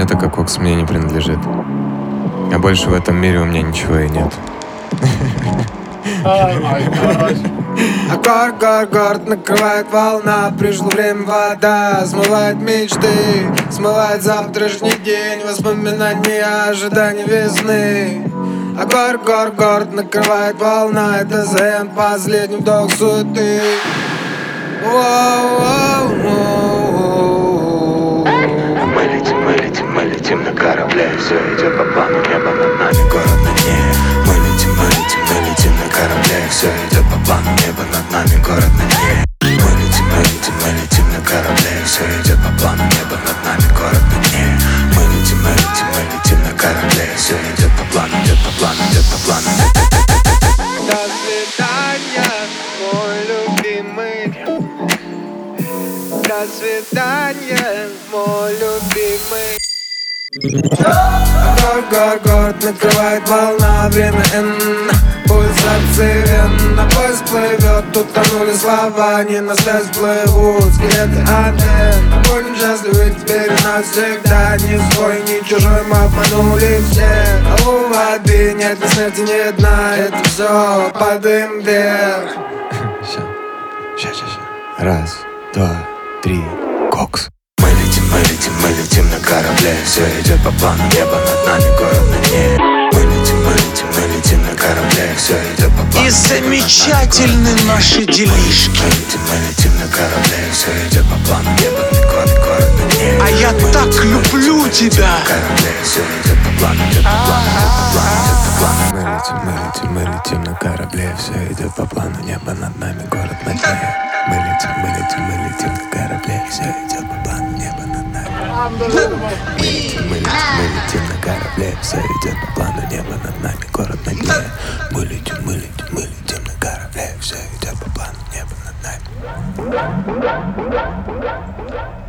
планета, как кокс, мне не принадлежит. А больше в этом мире у меня ничего и нет. А город накрывает волна. Пришло время, вода смывает мечты, смывает завтрашний день, воспоминания, ожидания весны. А город накрывает волна. Это зен, последний вдох суеты. Мы летим на корабле, все идет по плану, небо над нами, город на дне. Мы летим на корабле, все идет по плану, небо над нами, город на дне. Мы летим на корабле, все идет по плану, небо над нами, город на дне. Мы летим на корабле, все идет по плану, идет по плану, идет по плану. До свидания, мой любимый. До свидания, мой любимый. Город накрывает волна. Время пульсации вен. На поезд плывет, утонули слова. Не на связь плывут скелеты антенн. Будем счастливы теперь у нас всегда. Ни свой, ни чужой, мы обманули всех. А у воды нет ни смерти, ни дна. Это все подым вверх. Сейчас. Раз, два, три, кокс. Мы летим на корабле, все идет по плану, небо над нами, город на дне. Мы летим на корабле, все идет по плану. И замечательны наши делишки. Мы летим на корабле, все идет по плану, небо над город на дне. А я так люблю тебя. Корабле, все идет по плану, идет по плану, идет по плану, идет по плану. Мы летим на корабле, все идет по плану, небо над нами, город на дне. Мы летим на корабле, все идет по плану, небо над нами. Мы летим на корабле, все идет по плану, небо над нами, город на дне. Мы летим на корабле, все идет по плану, небо над нами.